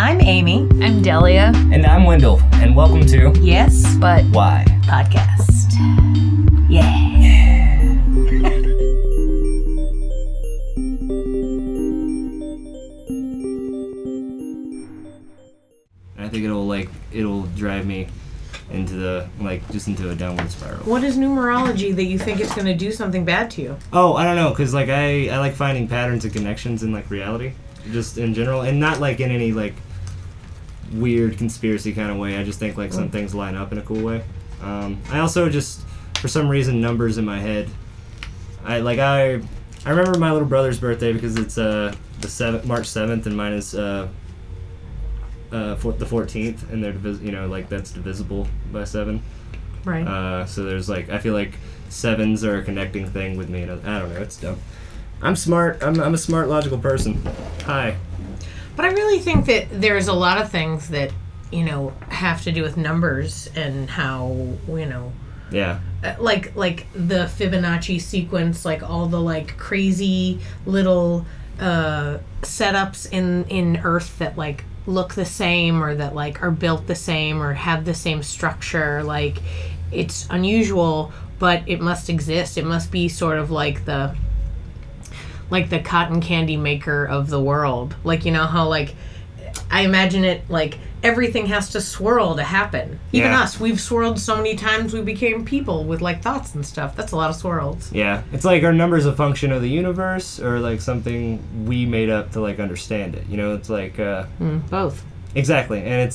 I'm Amy. I'm Delia. And I'm Wendell. And welcome to Yes, But Why? Podcast. Yeah. I think it'll drive me into into a downward spiral. What is numerology that you think it's going to do something bad to you? Oh, I don't know, because I like finding patterns and connections in reality, just in general, and not in any weird conspiracy kind of way. I just think some things line up in a cool way. I also just, for some reason, numbers in my head. I remember my little brother's birthday because it's March 7th, and mine is the 14th, and they're that's divisible by 7. Right. So there's I feel like 7s are a connecting thing with me, and I don't know, it's dumb. I'm smart. I'm a smart, logical person. Hi. But I really think that there's a lot of things that, have to do with numbers and how, Yeah. like the Fibonacci sequence, all the crazy little setups in Earth that look the same, or that are built the same, or have the same structure. It's unusual, but it must exist. It must be sort of the cotton candy maker of the world. How I imagine it everything has to swirl to happen. Even us, we've swirled so many times we became people with thoughts and stuff. That's a lot of swirls. Yeah. It's our numbers a function of the universe, or something we made up to understand it. It's Both. Exactly. And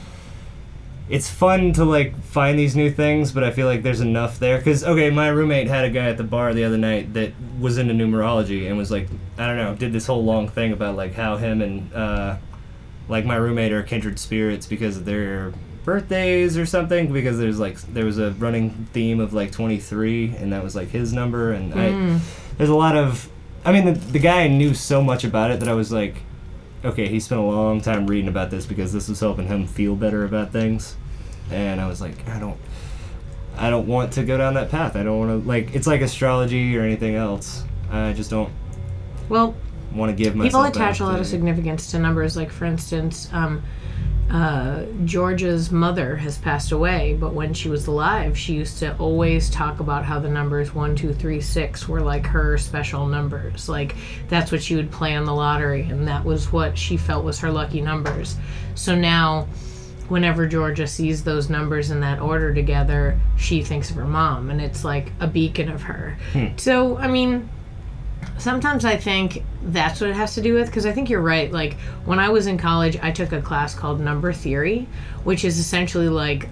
it's fun to find these new things, but I feel there's enough there. Because, my roommate had a guy at the bar the other night that was into numerology and was I don't know, did this whole long thing about how him and my roommate are kindred spirits because of their birthdays or something, because there was a running theme of 23, and that was his number, and there's a lot of, the guy knew so much about it that I was okay, he spent a long time reading about this because this was helping him feel better about things, and I was I don't want to go down that path. I don't want to it's astrology or anything else. I just don't want to give myself. People attach a lot of significance to numbers. For instance, Georgia's mother has passed away, but when she was alive, she used to always talk about how the numbers 1, 2, 3, 6 were her special numbers. That's what she would play on the lottery, and that was what she felt was her lucky numbers. So now, whenever Georgia sees those numbers in that order together, she thinks of her mom, and it's a beacon of her. So, sometimes I think that's what it has to do with, because I think you're right. When I was in college, I took a class called Number Theory, which is essentially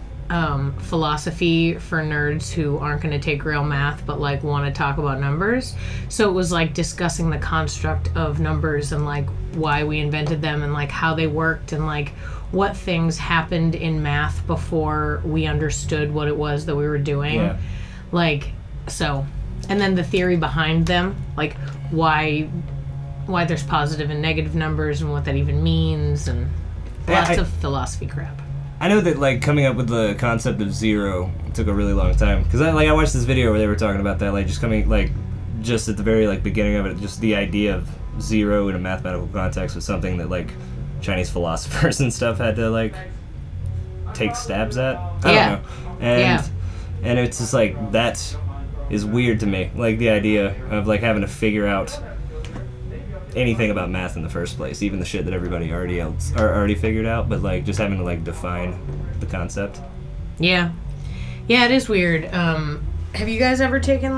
philosophy for nerds who aren't going to take real math but want to talk about numbers. So it was discussing the construct of numbers and why we invented them, and how they worked, and what things happened in math before we understood what it was that we were doing. Yeah. So, and then the theory behind them, why there's positive and negative numbers, and what that even means, and lots of philosophy crap. I know that coming up with the concept of zero took a really long time, because I watched this video where they were talking about that, just at the very beginning of it, just the idea of zero in a mathematical context was something that Chinese philosophers and stuff had to take stabs at. I don't know. And it's just that is weird to me, the idea of having to figure out anything about math in the first place, even the shit that everybody already figured out, but just having to define the concept. Yeah it is weird. Have you guys ever taken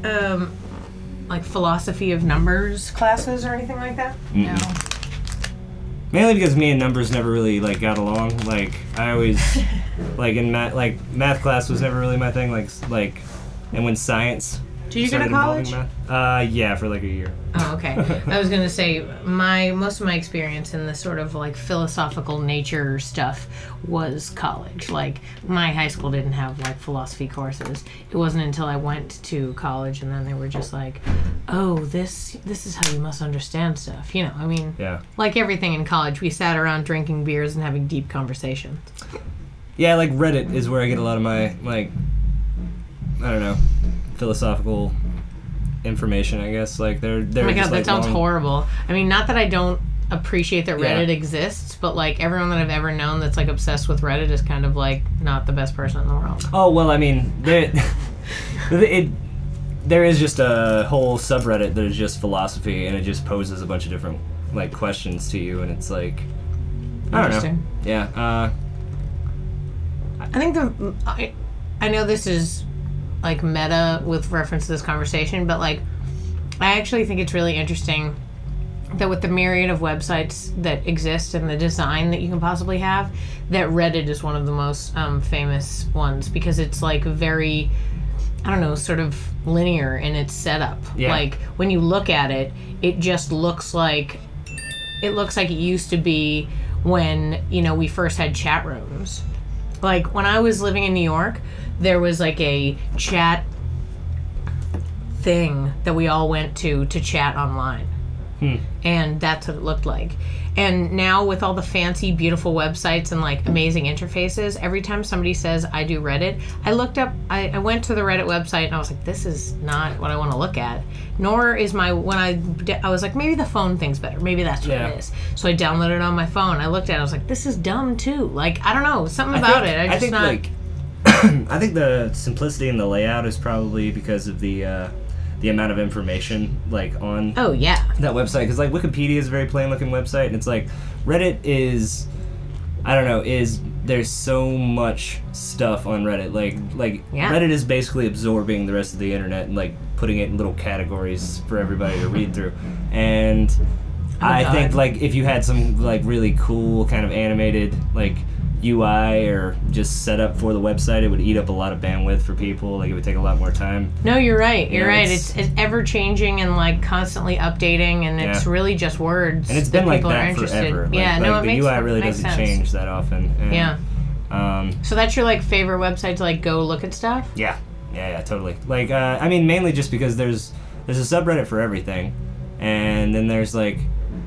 philosophy of numbers classes or anything like that? Mm-mm. No. Mainly because me and numbers never really got along. I always in math class was never really my thing. And when science. Did you go to college? Yeah, for a year. Oh, okay. I was gonna say most of my experience in the sort of philosophical nature stuff was college. My high school didn't have philosophy courses. It wasn't until I went to college, and then they were just oh, this is how you must understand stuff. Yeah. Everything in college, we sat around drinking beers and having deep conversations. Yeah, Reddit is where I get a lot of my I don't know, philosophical information, I guess. They're oh my god, that sounds horrible. Not that I don't appreciate that Reddit exists, but like everyone that I've ever known that's like obsessed with Reddit is kind of like not the best person in the world. Oh well, I mean, there is just a whole subreddit that is just philosophy, and it just poses a bunch of different like questions to you, and it's like, I don't know. Yeah. I think I know this is like meta with reference to this conversation, but like I actually think it's really interesting that with the myriad of websites that exist and the design that you can possibly have, that Reddit is one of the most famous ones, because it's like very, I don't know, sort of linear in its setup. Yeah. Like when you look at it, it just looks like it used to be when, you know, we first had chat rooms. Like when I was living in New York, there was like a chat thing that we all went to chat online. And that's what it looked like. And now with all the fancy, beautiful websites and like amazing interfaces, every time somebody says I do Reddit, I went to the Reddit website and I was like, this is not what I want to look at. Nor is I was like, maybe the phone thing's better. Maybe that's what it is. So I downloaded it on my phone. I looked at it. I was like, this is dumb too. Like, I don't know, something about it. I think the simplicity in the layout is probably because of the amount of information like on that website, because like Wikipedia is a very plain looking website, and it's like Reddit is, I don't know, there's so much stuff on Reddit, like Reddit is basically absorbing the rest of the internet and like putting it in little categories for everybody to read through. And I think like if you had some like really cool kind of animated like UI or just set up for the website, it would eat up a lot of bandwidth for people. Like it would take a lot more time. No, you're right. You're right. It's ever changing and like constantly updating, and it's really just words. And it's been like that forever. Yeah, like the UI really doesn't change that often. And, so that's your like favorite website to like go look at stuff? Yeah, totally. Like I mean, mainly just because there's a subreddit for everything, and then there's like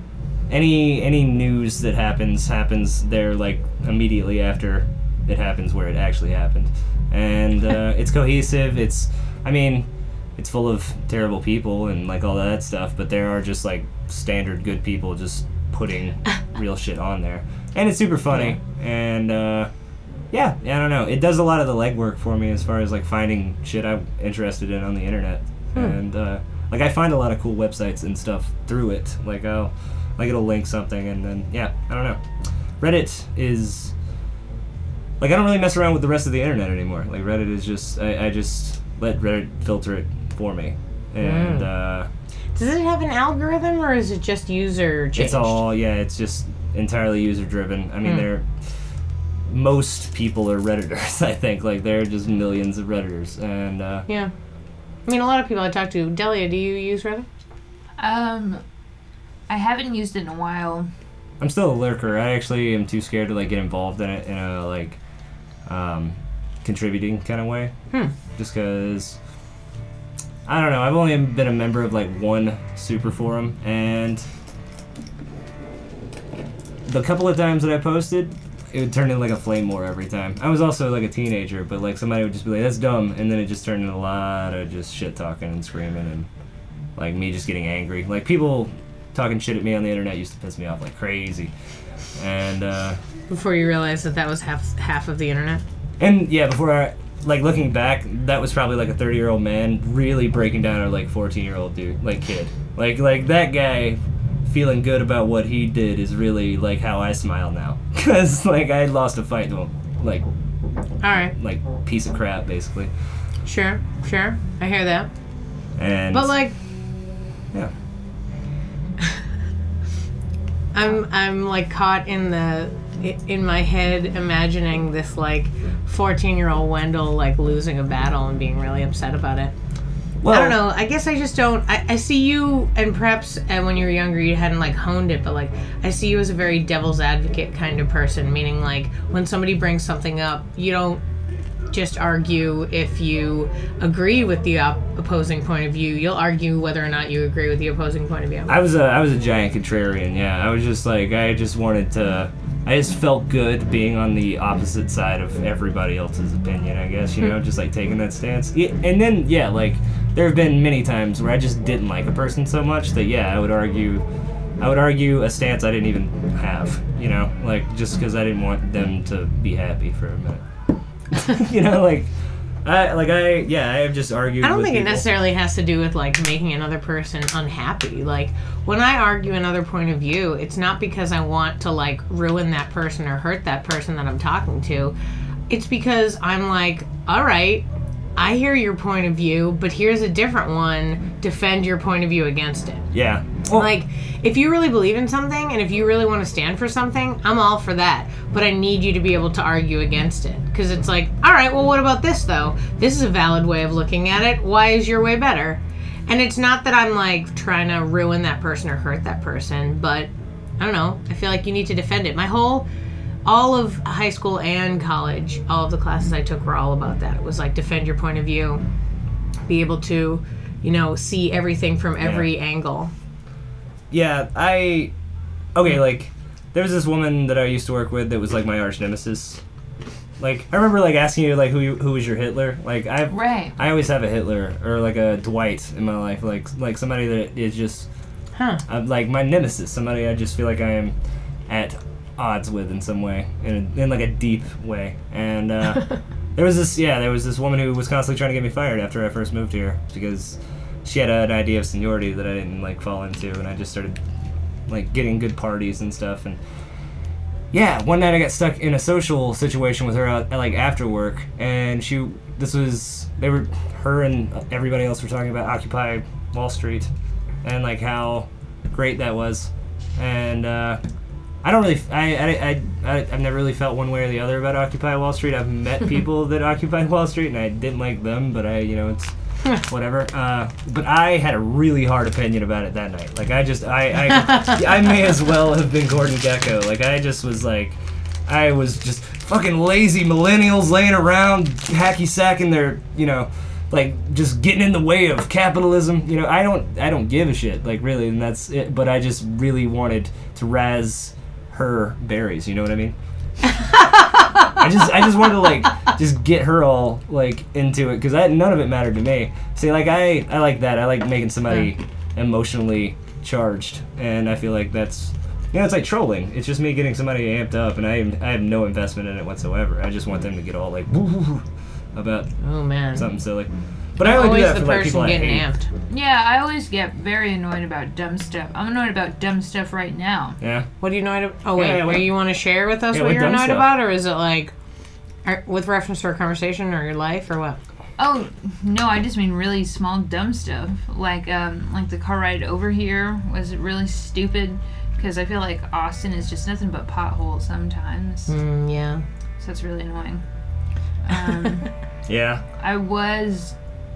any news that happens there like immediately after it happens where it actually happened, and it's cohesive. It's full of terrible people and like all that stuff, but there are just like standard good people just putting real shit on there, and it's super funny. And I don't know, it does a lot of the legwork for me as far as like finding shit I'm interested in on the internet. And like I find a lot of cool websites and stuff through it. Like it'll link something, and then I don't know. Reddit is like, I don't really mess around with the rest of the internet anymore. Like Reddit is just I just let Reddit filter it for me. And does it have an algorithm, or is it just user changed? It's all it's just entirely user driven. I mean, most people are Redditors. I think like there are just millions of Redditors, and I mean, a lot of people I talk to. Delia, do you use Reddit? I haven't used it in a while. I'm still a lurker. I actually am too scared to like get involved in it in a like contributing kind of way. Just because I don't know. I've only been a member of like one super forum, and the couple of times that I posted, it would turn into like a flame war every time. I was also like a teenager, but like somebody would just be like, "That's dumb," and then it just turned into a lot of just shit talking and screaming, and like me just getting angry. Like people talking shit at me on the internet used to piss me off like crazy. And before you realized that was half of the internet. And before I like looking back, that was probably like a 30-year-old man really breaking down a like 14-year-old dude, like kid. Like that guy feeling good about what he did is really like how I smile now, because like I lost a fight to him, like like piece of crap basically. Sure, I hear that. And but like I'm like caught in my head imagining this like 14-year-old Wendell like losing a battle and being really upset about it. Well, I don't know. I guess I just don't. I see you, and perhaps when you were younger you hadn't like honed it, but like I see you as a very devil's advocate kind of person, meaning like when somebody brings something up, you don't just argue if you agree with the opposing point of view. You'll argue whether or not you agree with the opposing point of view. I was a giant contrarian. I was just like, I just felt good being on the opposite side of everybody else's opinion, I guess, just like taking that stance. And then like there have been many times where I just didn't like a person so much that I would argue I would argue a stance I didn't even have, you know, like just because I didn't want them to be happy for a minute. You know, like I have just argued. I don't with think it people. necessarily has to do with like making another person unhappy. Like when I argue another point of view, it's not because I want to like ruin that person or hurt that person that I'm talking to. It's because I'm like, all right, I hear your point of view, but here's a different one. Defend your point of view against it. Yeah. Well, Like, if you really believe in something and if you really want to stand for something, I'm all for that. But I need you to be able to argue against it. Because it's like, all right, well, what about this, though? This is a valid way of looking at it. Why is your way better? And it's not that I'm, like, trying to ruin that person or hurt that person, but I don't know. I feel like you need to defend it. All of high school and college, all of the classes I took were all about that. It was like, defend your point of view, be able to, you know, see everything from every angle. yeah, like, there was this woman that I used to work with that was, like, my arch nemesis. Like, I remember, like, asking you, like, who was your Hitler? Like, Right. I always have a Hitler, or, like, a Dwight in my life. Like somebody that is just, like, my nemesis. Somebody I just feel like I am at odds with in some way, in like, a deep way. And, there was this woman who was constantly trying to get me fired after I first moved here, because she had an idea of seniority that I didn't, like, fall into, and I just started, like, getting good parties and stuff, and yeah, one night I got stuck in a social situation with her like after work, and her and everybody else were talking about Occupy Wall Street, and like how great that was, and I've never really felt one way or the other about Occupy Wall Street. I've met people that occupied Wall Street, and I didn't like them, but it's whatever. But I had a really hard opinion about it that night. Like I may as well have been Gordon Gekko. Like I was just fucking lazy millennials laying around hacky sacking their, like just getting in the way of capitalism. I don't give a shit, like really, and that's it. But I just really wanted to razz her berries. You know what I mean? I just wanted to like just get her all like into it, because none of it mattered to me. See, like I like that. I like making somebody emotionally charged, and I feel like that's it's like trolling. It's just me getting somebody amped up, and I have no investment in it whatsoever. I just want them to get all like woo about something silly. But I only do that for like people I hate. Amped. Yeah, I always get very annoyed about dumb stuff. I'm annoyed about dumb stuff right now. Yeah. What are you annoyed about? Oh, wait. You want to share with us what you're annoyed about? Or is it like with reference to our conversation or your life or what? Oh, no, I just mean really small dumb stuff. Like the car ride over here was really stupid, because I feel like Austin is just nothing but potholes sometimes. Yeah. So it's really annoying. Yeah. I was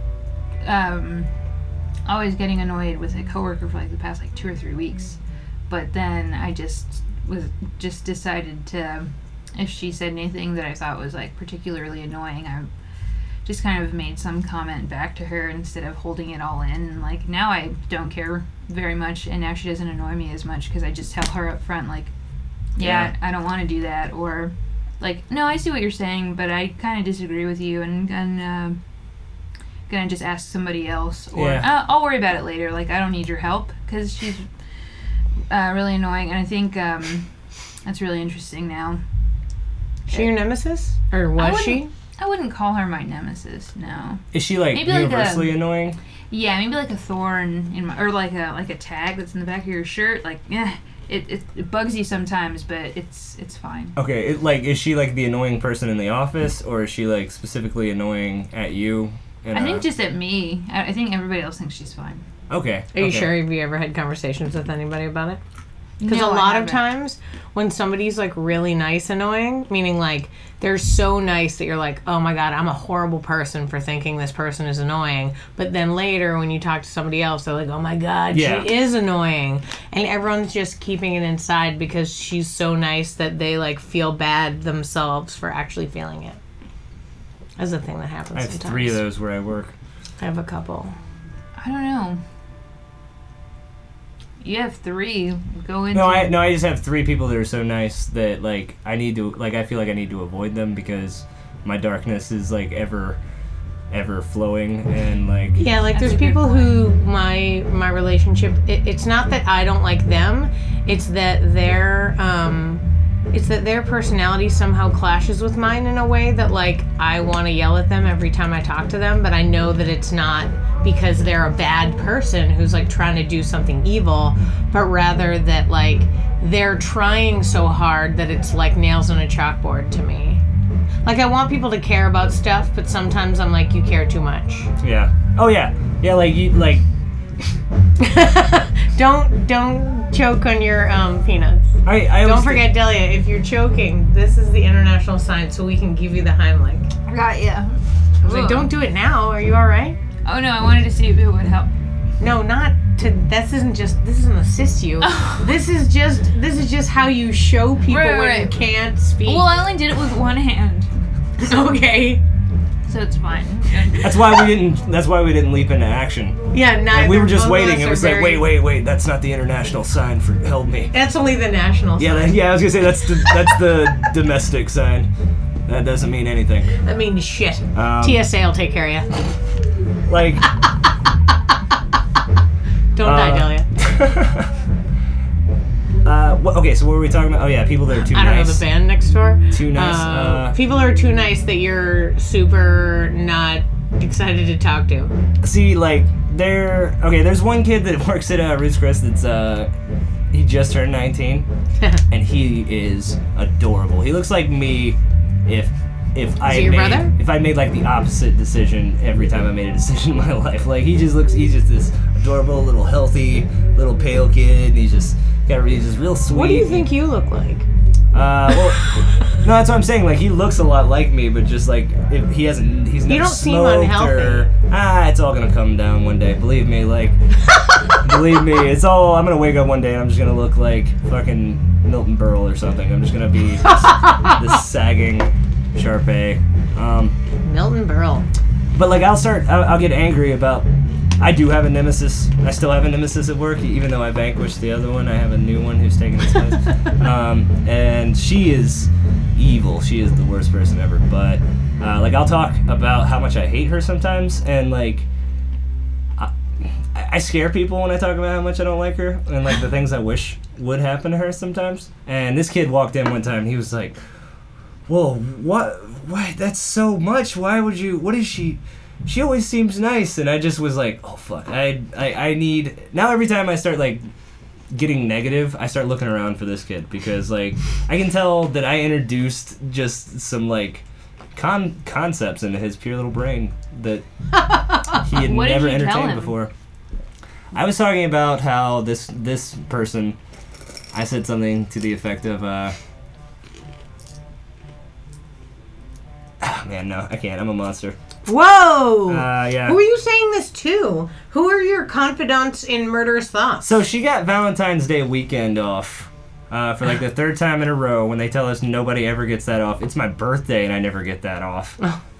always getting annoyed with a coworker for like the past like 2 or 3 weeks, but then I just decided to, if she said anything that I thought was like particularly annoying, I just kind of made some comment back to her instead of holding it all in. And like now I don't care very much, and now she doesn't annoy me as much because I just tell her up front, like, yeah. I don't want to do that, or like, no, I see what you're saying, but I kind of disagree with you, and gonna just ask somebody else, or I'll worry about it later. Like, I don't need your help, because she's really annoying, and I think that's really interesting now. She your nemesis, or was she? I wouldn't call her my nemesis. No. Is she like maybe universally annoying? Yeah, maybe like a thorn in my, or like a tag that's in the back of your shirt. Like, it bugs you sometimes, but it's fine. Okay, is she like the annoying person in the office, or is she like specifically annoying at you? I think just at me. I think everybody else thinks she's fine. Okay. Are you sure? Have you ever had conversations with anybody about it? Because No, a lot I of times when somebody's like really nice annoying, meaning like they're so nice that you're like, oh my god, I'm a horrible person for thinking this person is annoying. But then later when you talk to somebody else, they're like, oh my god, she is annoying. And everyone's just keeping it inside because she's so nice that they like feel bad themselves for actually feeling it. That's a thing that happens I have sometimes. 3 of those where I work. I have a couple. I don't know. You have 3. Go into. No, I just have 3 people that are so nice that like I feel like I need to avoid them, because my darkness is like ever ever flowing and like. Yeah, like That's there's a good people point. who my relationship. It's not that I don't like them. It's that their personality somehow clashes with mine in a way that like I want to yell at them every time I talk to them, but I know that it's not because they're a bad person who's like trying to do something evil, but rather that like they're trying so hard that it's like nails on a chalkboard to me. Like I want people to care about stuff, but sometimes I'm like, you care too much. Yeah. Oh yeah. Yeah. Like you like. Don't choke on your peanuts. I Don't always forget, Delia, if you're choking, this is the international sign, so we can give you the Heimlich. Got ya. I was like, don't do it now. Are you all right? Oh no, I wanted to see if it would help. No, not to. This isn't assist you. This is just how you show people when you Right. can't speak. Well, I only did it with one hand, Okay. so it's fine. That's why we didn't leap into action. Yeah, Like, we were just both of waiting. us It are was very- like, wait. That's not the international sign for help me. That's only the national Yeah, sign. I was gonna say that's the domestic sign. That doesn't mean anything. I mean, shit. Um, TSA will take care of you. Like, Don't die, Delia. okay, so what were we talking about? Oh yeah, people that are too I don't nice. know, the band next door. Too nice. People are too nice that you're super not excited to talk to. See, like, there's one kid that works at Roots Chris that's, he just turned 19, and he is adorable. He looks like me if I he your brother? if I made, like, the opposite decision every time I made a decision in my life. Like, he's just this adorable, little healthy, little pale kid, and he's just real sweet. What do you think you look like? Well, no, that's what I'm saying. Like, he looks a lot like me, but just like if he's never don't seem smoked unhealthy. or it's all gonna come down one day. Believe me, like, believe me, I'm gonna wake up one day and I'm just gonna look like fucking Milton Berle or something. I'm just gonna be this sagging Sharpay. Milton Berle. But like, I'll get angry about. I do have a nemesis. I still have a nemesis at work, even though I vanquished the other one. I have a new one who's taking its place. And she is evil. She is the worst person ever. But like, I'll talk about how much I hate her sometimes, and like, I scare people when I talk about how much I don't like her, and like the things I wish would happen to her sometimes. And this kid walked in one time, and he was like, "Whoa, what? That's so much. Why would you? What is she?" She always seems nice, and I just was like, oh fuck, I need, now every time I start like getting negative, I start looking around for this kid, because like I can tell that I introduced just some like concepts into his pure little brain that he had What did never you tell entertained him? before. I was talking about how this person, I said something to the effect of man, no, I can't, I'm a monster. Whoa! Yeah. Who are you saying this to? Who are your confidants in murderous thoughts? So she got Valentine's Day weekend off for like the third time in a row, when they tell us nobody ever gets that off. It's my birthday and I never get that off.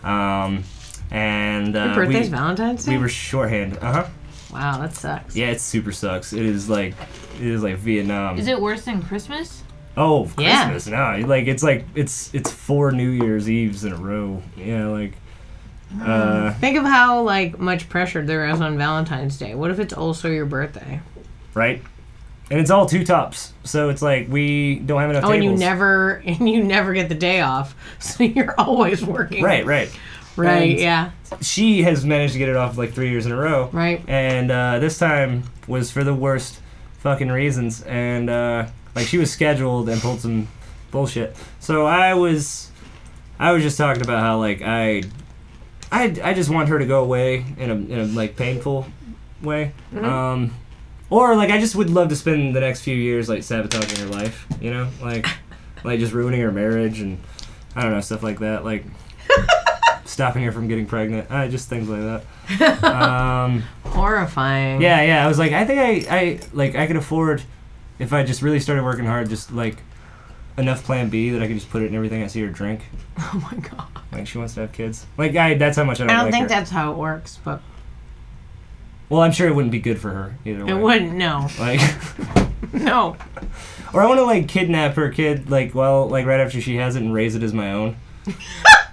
And Your birthday's Valentine's Day? we were shorthanded. Wow, that sucks. Yeah, it super sucks. It is like Vietnam. Is it worse than Christmas? Oh, Yeah. Christmas. No, like it's 4 New Year's Eves in a row. Yeah, like Think of how like much pressure there is on Valentine's Day. What if it's also your birthday? right? And it's all 2 tops. So it's like we don't have enough Oh, tables. and you never get the day off, so you're always working. Right. Right. And Yeah. She has managed to get it off like 3 years in a row. Right. And this time was for the worst fucking reasons. And like, she was scheduled and pulled some bullshit. So I was just talking about how like I just want her to go away in a like painful way. Mm-hmm. Or like, I just would love to spend the next few years like sabotaging her life, you know, like just ruining her marriage and I don't know, stuff like that, like stopping her from getting pregnant, just things like that. Horrifying. Yeah. I was like, I think I could afford, if I just really started working hard, just like enough Plan B that I could just put it in everything I see her drink. Oh my god. Like, she wants to have kids. Like, that's how much I don't I don't like think her. that's how it works, but Well, I'm sure it wouldn't be good for her either way. it wouldn't. No. Like, No. or I want to like kidnap her kid, like, well, like right after she has it and raise it as my own.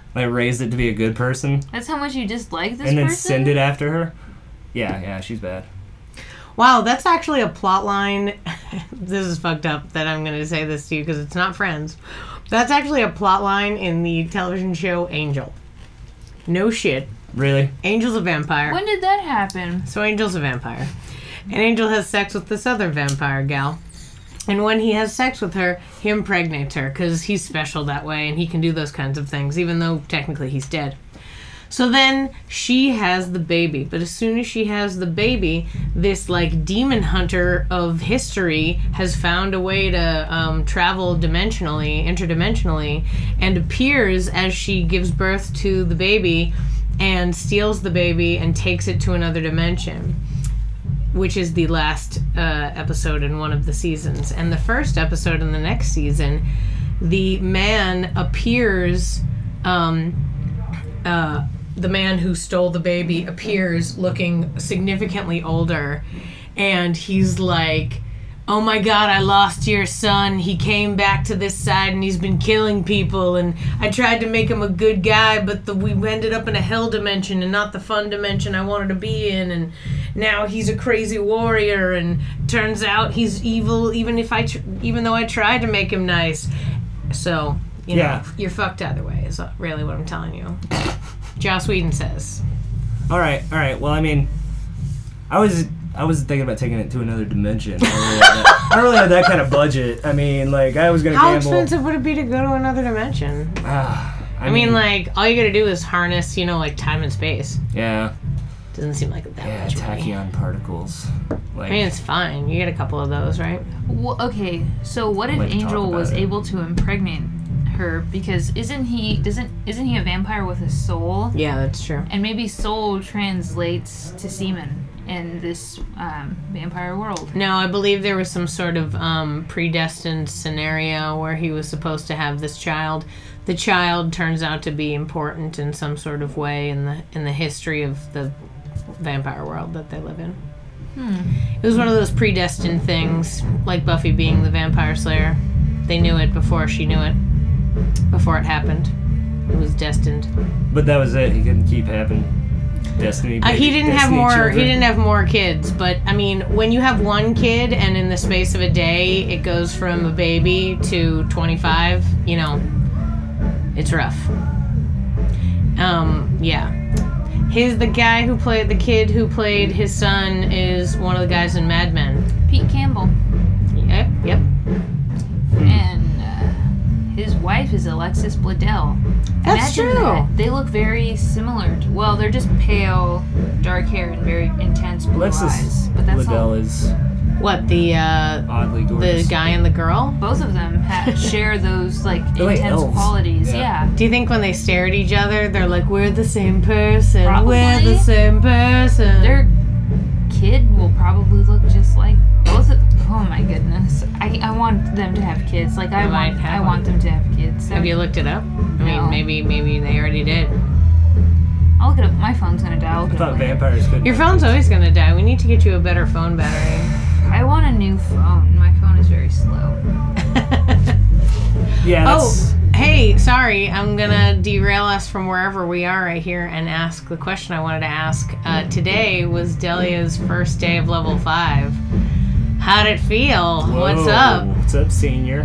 Like, raised it to be a good person. That's how much you dislike this And then person? send it after her? Yeah, she's bad. Wow, that's actually a plot line. This is fucked up that I'm going to say this to you because it's not Friends. That's actually a plot line in the television show Angel. No shit. Really? Angel's a vampire. When did that happen? So Angel's a vampire. And Angel has sex with this other vampire gal. And when he has sex with her, he impregnates her because he's special that way and he can do those kinds of things, even though technically he's dead. So then she has the baby. But as soon as she has the baby, this like demon hunter of history has found a way to travel interdimensionally, and appears as she gives birth to the baby and steals the baby and takes it to another dimension, which is the last episode in one of the seasons. And the first episode in the next season, the man appears, the man who stole the baby appears looking significantly older, and he's like, oh my god, I lost your son. He came back to this side and he's been killing people, and I tried to make him a good guy, but we ended up in a hell dimension and not the fun dimension I wanted to be in, and now he's a crazy warrior, and turns out he's evil even though I tried to make him nice. So, you know, you're fucked either way is really what I'm telling you. Joss Whedon says. All right. Well, I mean, I was thinking about taking it to another dimension. I don't really have that kind of budget. I mean, like, I was going to How gamble. expensive would it be to go to another dimension? I mean, like, all you got to do is harness, like, time and space. Yeah. Doesn't seem like that much money. Tachyon particles. Like, I mean, it's fine. You get a couple of those, right? Well, okay, so what if Like to talk Angel was about it. able to impregnate her? Because isn't he a vampire with a soul? Yeah, that's true. And maybe soul translates to semen in this vampire world. No, I believe there was some sort of predestined scenario where he was supposed to have this child. The child turns out to be important in some sort of way in the history of the vampire world that they live in. It was one of those predestined things, like Buffy being the vampire slayer. They knew it before she knew it. Before it happened. It was destined. But that was it. He couldn't keep having Destiny. He didn't have Destiny more. children. He didn't have more kids. But I mean, when you have one kid and in the space of a day it goes from a baby to 25, it's rough. Yeah. The kid who played his son is one of the guys in Mad Men. Pete Campbell. Yep. And his wife is Alexis Bledel. That's Imagine true. that. They look very similar. Well, they're just pale, dark hair and very intense blue eyes. But that's all. Liddell is What, the oddly gorgeous. guy and the girl? Both of them share those They're like intense elves. qualities. Yeah. Yeah. Do you think when they stare at each other, they're like, we're the same person? Probably. We're the same person. Their kid will probably look just like both of. Oh my goodness! I want them to have kids. Like I want them to have kids. Have you looked it up? I No. mean, maybe they already did. I'll look it up. My phone's gonna die. I'll look I it thought up later. vampires could. Your phone's always gonna die. We need to get you a better phone battery. I want a new phone. My phone is very slow. Yeah. That's, Hey, sorry, I'm gonna derail us from wherever we are right here and ask the question I wanted to ask. Today was Delia's first day of level 5. How'd it feel? Whoa. What's up? What's up, senior?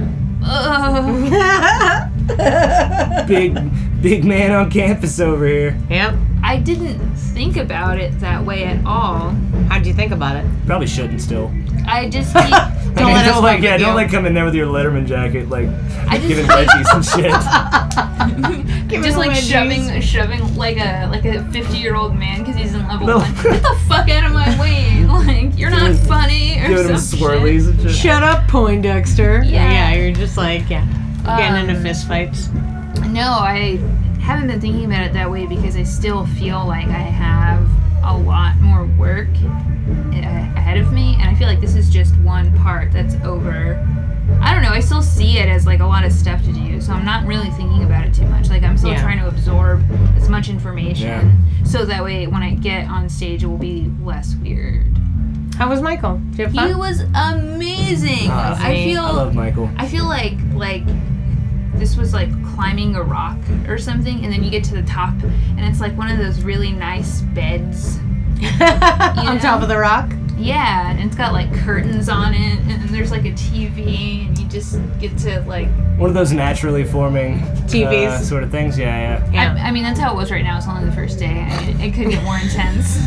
Ugh. Big man on campus over here. Yep. I didn't think about it that way at all. How'd you think about it? Probably shouldn't still. I just keep, Don't let us fuck with you. don't come in there with your Letterman jacket, like I just giving wedgies and shit. just like shoving like a 50-year-old man because he's in level No. 1. Get the fuck out of my way! Like you're not funny or Giving him some swirlies and shit. Shut up, Poindexter. Yeah. You're just like, getting into fist fights. shit. No, I haven't been thinking about it that way because I still feel like I have a lot more work ahead of me, and I feel like this is just one part that's over. I don't know, I still see it as like a lot of stuff to do, so I'm not really thinking about it too much. Like I'm still Yeah. trying to absorb as much information so that way when I get on stage it will be less weird. How was Michael? Did you have fun? He was amazing. I I love Michael. feel like this was like climbing a rock or something, and then you get to the top, and it's like one of those really nice beds. On top of the rock? Yeah, and it's got like curtains on it, and there's like a TV, and you just get to like... One of those naturally forming TVs. Sort of things, yeah. I mean, that's how it was right now. It's only the first day. It could get more intense.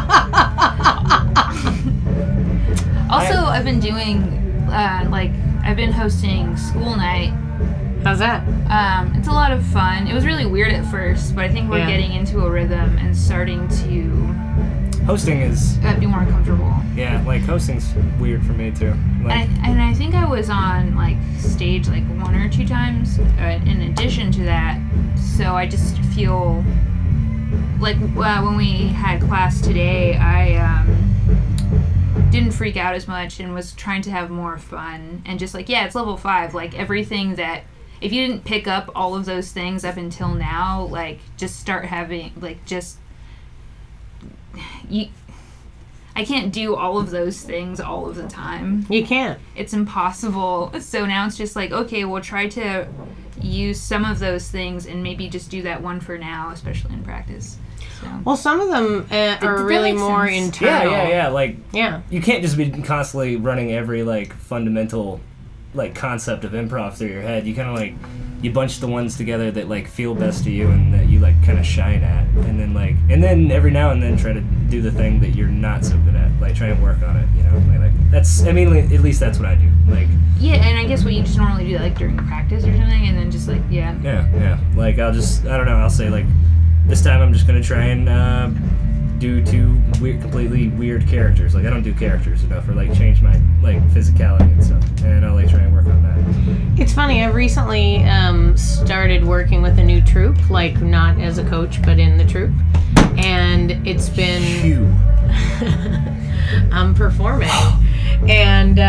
Also, I've been doing, I've been hosting school night. How's that? It's a lot of fun. It was really weird at first, but I think we're getting into a rhythm and starting to... Hosting is... be more comfortable. Yeah, like, hosting's weird for me, too. Like, and I think I was on, like, stage, like, 1 or 2 times in addition to that. So I just feel... Like, when we had class today, I didn't freak out as much and was trying to have more fun. And just, like, yeah, it's level 5. Like, everything that... If you didn't pick up all of those things up until now, like, just start having... Like, just... I can't do all of those things all of the time. You can't. It's impossible. So now it's just like, okay, we'll try to use some of those things and maybe just do that one for now, especially in practice. So. Well, some of them are really more internal. Yeah. Like, yeah. You can't just be constantly running every, like, fundamental, like, concept of improv through your head. You kind of, like, you bunch the ones together that, like, feel best to you and that you, like, kind of shine at. And then every now and then try to do the thing that you're not so good at. Like, try and work on it, you know? Like that's, I mean, at least that's what I do. Like... Yeah, and I guess what you just normally do, like, during practice or something, and then just, like, yeah. Yeah. Like, I'll say, like, this time I'm just going to try and do 2 completely weird characters. Like, I don't do characters enough, or, like, change my, like, physicality and stuff. And I'll, like, try and work on that. It's funny, I've recently started working with a new troupe, like, not as a coach, but in the troupe. And it's been... I'm performing. And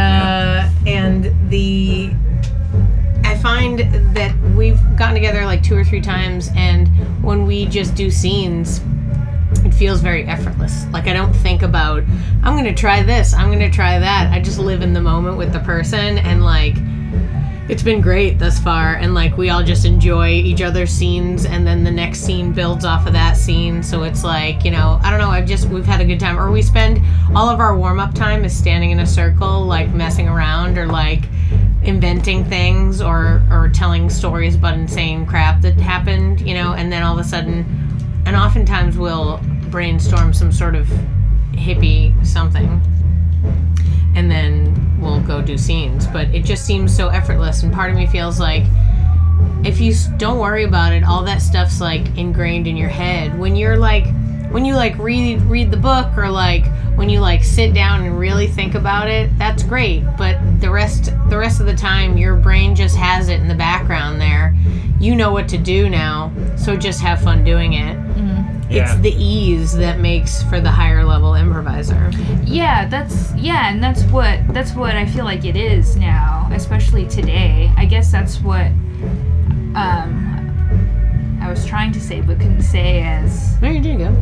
I find that we've gotten together like 2 or 3 times, and when we just do scenes, it feels very effortless. Like, I don't think about, I'm going to try this, I'm going to try that. I just live in the moment with the person, and, like, it's been great thus far. And, like, we all just enjoy each other's scenes, and then the next scene builds off of that scene. So it's like, you know, I don't know, we've had a good time. Or we spend all of our warm-up time is standing in a circle, like, messing around, or, like, inventing things, or telling stories about insane crap that happened, you know, and then all of a sudden... And oftentimes we'll brainstorm some sort of hippie something, and then we'll go do scenes. But it just seems so effortless, and part of me feels like if you don't worry about it, all that stuff's like ingrained in your head. When you read the book, or like when you like sit down and really think about it, that's great. But the rest of the time, your brain just has it in the background there. You know what to do now, so just have fun doing it. Mm-hmm. Yeah. It's the ease that makes for the higher level improviser. Yeah, and that's what I feel like it is now, especially today. I guess that's what I was trying to say but couldn't say as. No, you did go.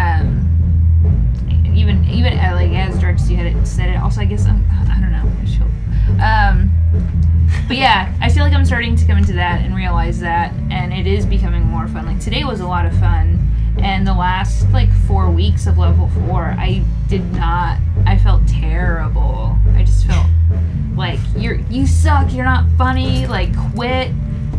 Even like as direct as you had it said it. Also, I guess I don't know. I just feel. But yeah, I feel like I'm starting to come into that and realize that, and it is becoming more fun. Like, today was a lot of fun, and the last, like, 4 weeks of level 4, I felt terrible. I just felt like, you suck, you're not funny, like, quit,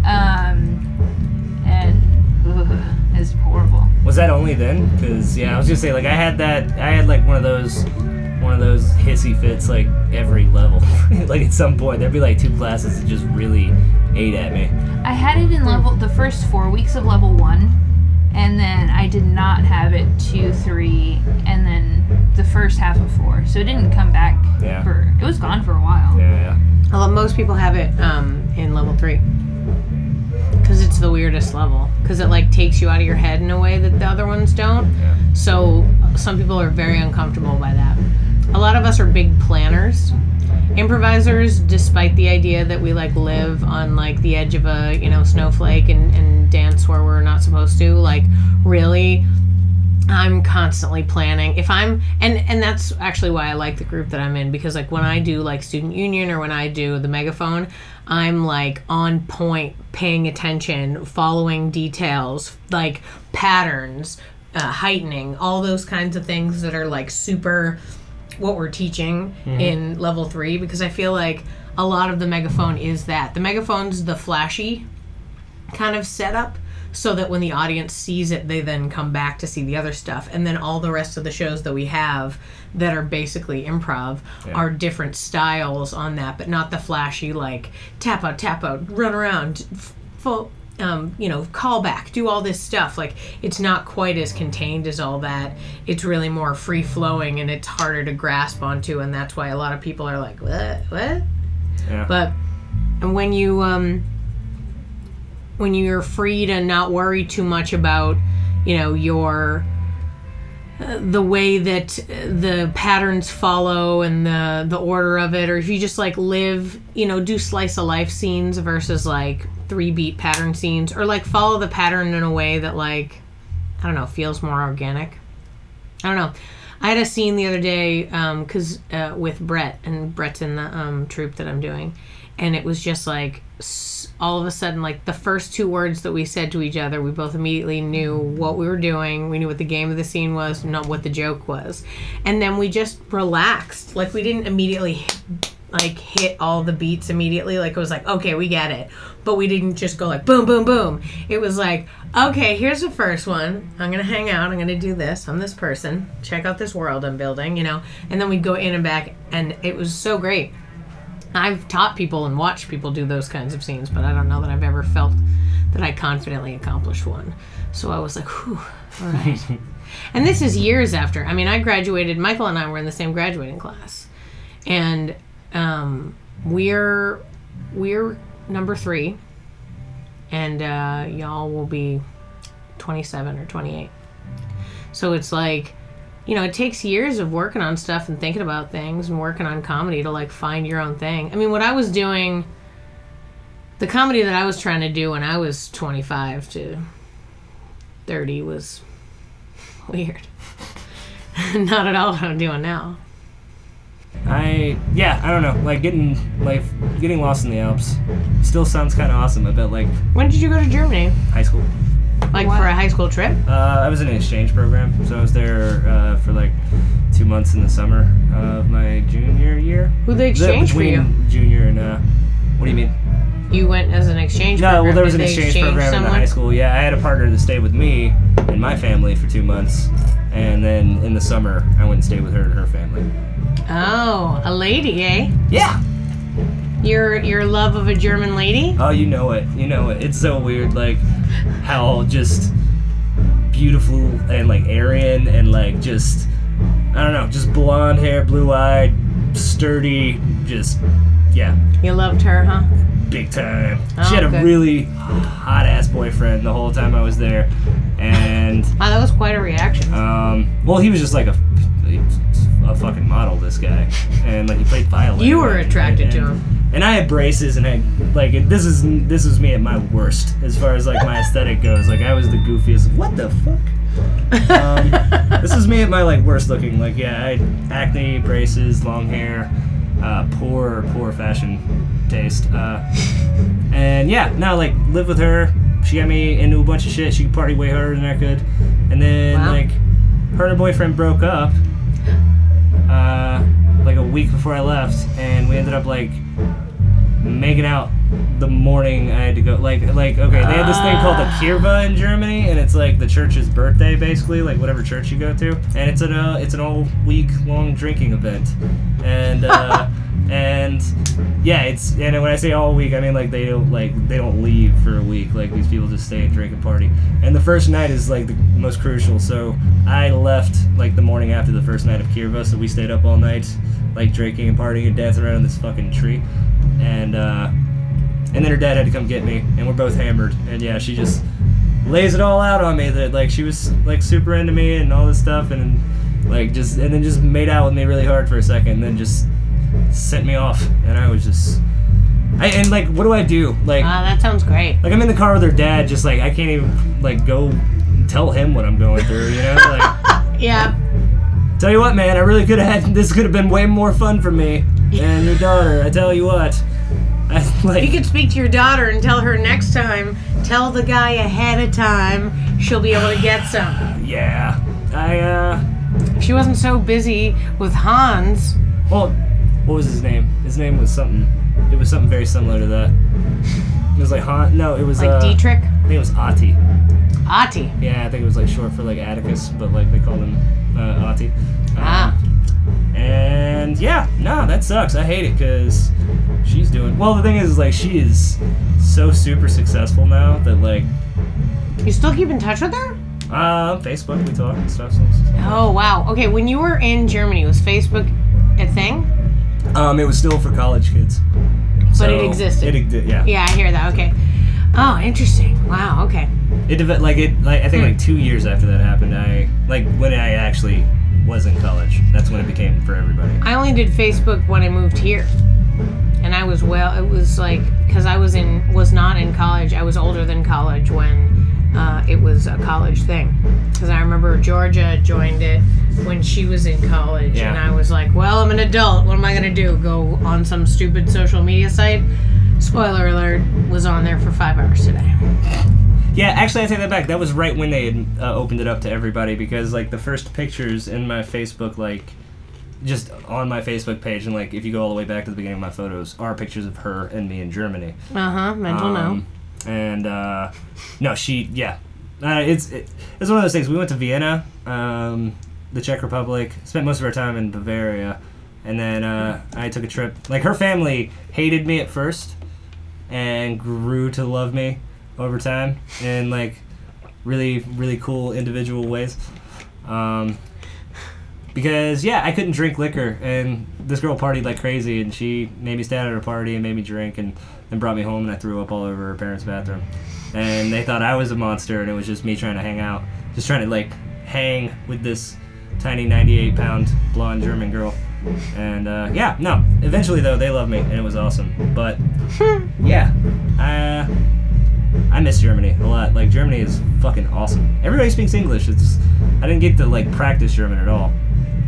and it's horrible. Was that only then? Because, yeah, I was gonna say, like, I had, like, one of those hissy fits, like, every level. Like, at some point, there'd be, like, 2 classes that just really ate at me. I had it in the first 4 weeks of level 1, and then I did not have it 2, 3, and then the first half of 4. So it didn't come back it was gone for a while. Yeah. Well, most people have it in level 3. Because it's the weirdest level. Because it, like, takes you out of your head in a way that the other ones don't. Yeah. So some people are very uncomfortable by that. A lot of us are big planners. Improvisers, despite the idea that we, like, live on, like, the edge of a, you know, snowflake and dance where we're not supposed to, like, really, I'm constantly planning. If I'm and that's actually why I like the group that I'm in, because like when I do like student union or when I do the megaphone, I'm like on point, paying attention, following details, like patterns, heightening, all those kinds of things that are like super what we're teaching in level 3, because I feel like a lot of the megaphone is that. The megaphone's the flashy kind of setup, so that when the audience sees it, they then come back to see the other stuff. And then all the rest of the shows that we have that are basically improv are different styles on that, but not the flashy, like, tap out, run around, full, call back, do all this stuff. Like, it's not quite as contained as all that. It's really more free-flowing, and it's harder to grasp onto, and that's why a lot of people are like, what? Yeah. But when you're free to not worry too much about, your the way that the patterns follow and the order of it, or if you just like live, do slice of life scenes versus like 3-beat pattern scenes, or like follow the pattern in a way that like, I don't know, feels more organic. I don't know. I had a scene the other day because with Brett, and Brett's in the troupe that I'm doing, and it was just like all of a sudden, like the first 2 words that we said to each other, we both immediately knew what we were doing. We knew what the game of the scene was, not what the joke was. And then we just relaxed. Like we didn't immediately like hit all the beats immediately. Like it was like, okay, we get it. But we didn't just go like boom, boom, boom. It was like, okay, here's the first one. I'm going to hang out. I'm going to do this. I'm this person. Check out this world I'm building, And then we'd go in and back, and it was so great. I've taught people and watched people do those kinds of scenes, but I don't know that I've ever felt that I confidently accomplished one. So I was like, whew, all right. And this is years after. I mean, I graduated. Michael and I were in the same graduating class. And we're number 3. And y'all will be 27 or 28. So it's like, it takes years of working on stuff and thinking about things and working on comedy to, like, find your own thing. I mean, what I was doing, the comedy that I was trying to do when I was 25 to 30 was weird. Not at all what I'm doing now. I don't know, like, getting lost in the Alps still sounds kind of awesome. I bet, like... When did you go to Germany? High school. Like for a high school trip? I was in an exchange program, so I was there for like 2 months in the summer of my junior year. Who they exchanged for you? Junior and what do you mean? You went as an exchange program? No, well, there was an exchange program in the high school. Yeah, I had a partner that stayed with me and my family for 2 months, and then in the summer I went and stayed with her and her family. Oh, a lady, eh? Yeah. Your love of a German lady? Oh, you know it. It's so weird, like, how just beautiful and, like, Aryan and, like, just, I don't know, just blonde hair, blue-eyed, sturdy, just, yeah. You loved her, huh? Big time. Oh, she had a good. really hot-ass boyfriend the whole time I was there, and... Wow, that was quite a reaction. Well, he was just, like, a fucking model, this guy, and, like, he played violin. You were attracted to him. And I had braces, and this was me at my worst as far as like my aesthetic goes. Like I was the goofiest. What the fuck? This was me at my like worst looking. Like I had acne, braces, long hair, poor fashion taste. And yeah, now like lived with her. She got me into a bunch of shit. She could party way harder than I could. And then like her and her boyfriend broke up. Like a week before I left, and we ended up like making out the morning I had to go. Like okay, they had this thing called a Kirva in Germany, and it's like the church's birthday, basically, like whatever church you go to, and it's an all week long drinking event, and and yeah, and when I say all week, I mean like they don't leave for a week. Like these people just stay and drink and party. And the first night is like the most crucial. So I left like the morning after the first night of Kirva, so we stayed up all night, like drinking and partying and dancing around in this fucking tree, and then her dad had to come get me, and we're both hammered. And yeah, she just lays it all out on me that like she was like super into me and all this stuff, and like just made out with me really hard for a second, and then just sent me off. And I was just and like what do I do? Like that sounds great. Like I'm in the car with her dad, just like I can't even like go tell him what I'm going through, Like Yeah. Tell you what, man, I really could have had, this could have been way more fun for me and your daughter, I tell you what. You could speak to your daughter and tell her next time, tell the guy ahead of time, she'll be able to get some. Yeah. If she wasn't so busy with Hans. Well, what was his name? His name was something, it was something very similar to that. It was like Han, no, it was Like Dietrich? I think it was Ati. Ati. Yeah, I think it was like short for like Atticus, but like they called him Ati. And yeah, no, that sucks. I hate it because she's doing well. The thing is, like, she is so super successful now that like. You still keep in touch with her? Facebook, we talk and stuff. Oh wow. Okay, when you were in Germany, was Facebook a thing? It was still for college kids. But it existed. Yeah. Yeah, I hear that. Okay. Oh, interesting. Wow. Okay. I think like 2 years after that happened, when I actually was in college. That's when it became for everybody. I only did Facebook when I moved here, and it was like because I was not in college. I was older than college when it was a college thing. Because I remember Georgia joined it when she was in college, Yeah. and I was like, "Well, I'm an adult. What am I gonna do? Go on some stupid social media site?" Spoiler alert, was on there for 5 hours today. Yeah, actually, I take that back. That was right when they had opened it up to everybody because, like, the first pictures in my Facebook, like, just on my Facebook page, and, like, if you go all the way back to the beginning of my photos, are pictures of her and me in Germany. Mental no. And, no, it's one of those things. We went to Vienna, the Czech Republic, spent most of our time in Bavaria, and then I took a trip. Like, her family hated me at first and grew to love me over time in like really, really cool individual ways. Because I couldn't drink liquor, and this girl partied like crazy, and she made me stand at her party and made me drink, and then brought me home, and I threw up all over her parents' bathroom. And they thought I was a monster, and it was just me trying to hang out, just trying to like hang with this tiny 98-pound blonde German girl. And eventually though they loved me, and it was awesome. But I miss Germany a lot. Like, Germany is fucking awesome. Everybody speaks English. I didn't get to like practice German at all.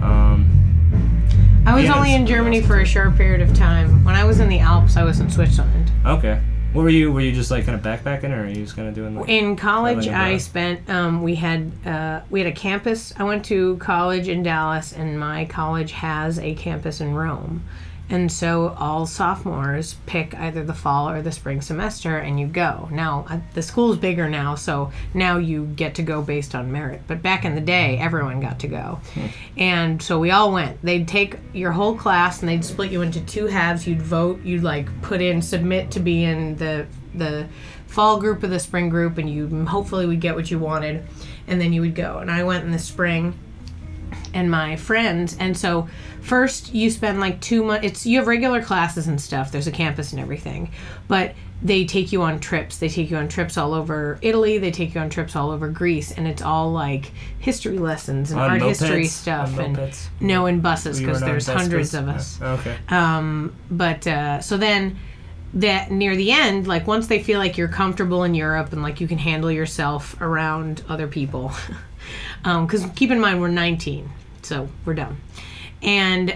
I was only in Germany for a short period of time. When I was in the Alps, I was in Switzerland. Okay. What were you? Were you just like kind of backpacking, or are you just kind of doing? Like, in college, I spent. We had a campus. I went to college in Dallas, and my college has a campus in Rome, and so all sophomores pick either the fall or the spring semester, and you go. Now the school's bigger now, so now you get to go based on merit. But back in the day, everyone got to go, and so we all went. They'd take your whole class, and they'd split you into 2 halves. You'd vote. You'd like put in submit to be in the fall group or the spring group, and you hopefully would get what you wanted, and then you would go. And I went in the spring, and my friends, and so first you spend like 2 months. You have regular classes and stuff. There's a campus and everything, but they take you on trips. They take you on trips all over Italy. They take you on trips all over Greece, and it's all like history lessons and art history stuff. No, in buses, because there's hundreds of us. Okay. So then that near the end, like once they feel like you're comfortable in Europe and like you can handle yourself around other people, because keep in mind we're 19, so we're done. And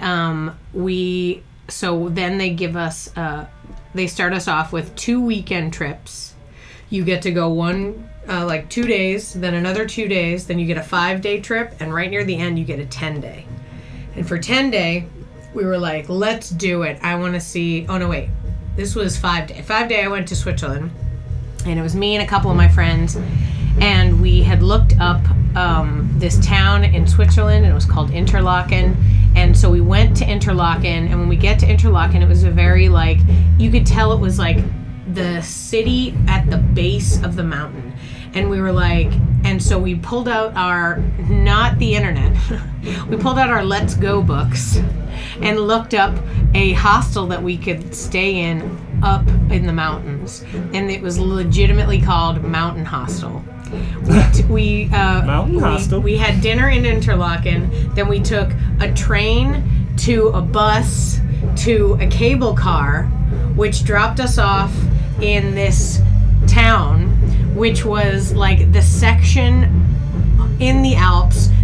so then they give us, they start us off with 2 weekend trips. You get to go 2 days, then another 2 days, then you get a 5-day trip, and right near the end you get a 10-day. And for 10-day, we were like, let's do it. I want to see, oh no wait, this was 5-day. 5-day I went to Switzerland, and it was me and a couple of my friends, and we had looked up this town in Switzerland, and it was called Interlaken. And so we went to Interlaken, and when we get to Interlaken, it was a very, like, you could tell it was like the city at the base of the mountain. And we were like, and so we pulled out not the internet, we pulled out our Let's Go books and looked up a hostel that we could stay in up in the mountains. And it was legitimately called Mountain Hostel. Mountain Hostel. We had dinner in Interlaken, then we took a train to a bus to a cable car, which dropped us off in this town, which was like the section in the Alps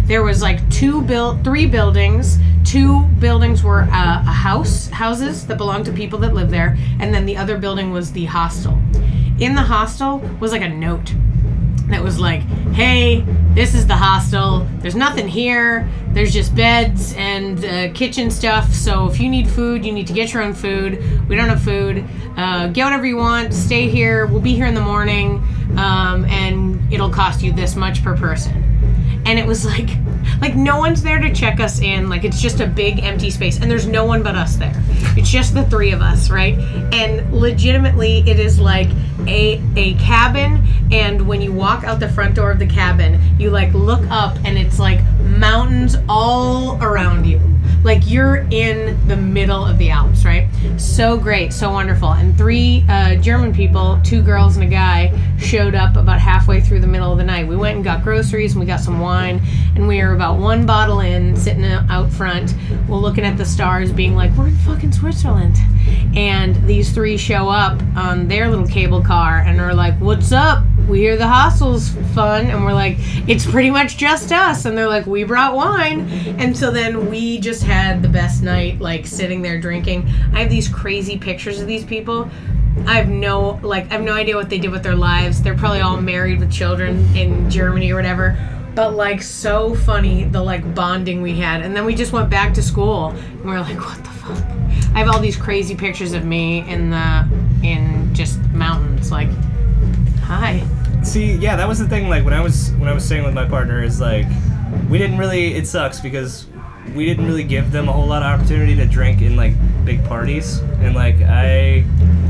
There was like three buildings. 2 buildings were houses that belonged to people that lived there, and then the other building was the hostel. In the hostel was like a note that was like, hey, this is the hostel. There's nothing here. There's just beds and kitchen stuff. So if you need food, you need to get your own food. We don't have food. Get whatever you want. Stay here. We'll be here in the morning. And it'll cost you this much per person. And it was like no one's there to check us in. Like, it's just a big empty space, and there's no one but us there. It's just the 3 of us, right? And legitimately, it is like a cabin, and when you walk out the front door of the cabin, you like look up, and it's like mountains all around you. Like, you're in the middle of the Alps, right? So great, so wonderful. And 3 German people, 2 girls and a guy, showed up about halfway through the middle of the night. We went and got groceries, and we got some wine, and we were about 1 bottle in, sitting out front, we're looking at the stars, being like, we're in fucking Switzerland. And these 3 show up on their little cable car, and are like, what's up? We hear the hostel's fun. And we're like, it's pretty much just us. And they're like, we brought wine. And so then we just had the best night, like, sitting there drinking. I have these crazy pictures of these people. I have no idea what they did with their lives. They're probably all married with children in Germany or whatever. But, like, so funny, the, like, bonding we had. And then we just went back to school, and we were like, what the fuck? I have all these crazy pictures of me in just mountains. Like, hi. See, yeah, that was the thing, like, when I was staying with my partner, is, like, we didn't really, it sucks, because we didn't really give them a whole lot of opportunity to drink in, like, big parties. And, like, I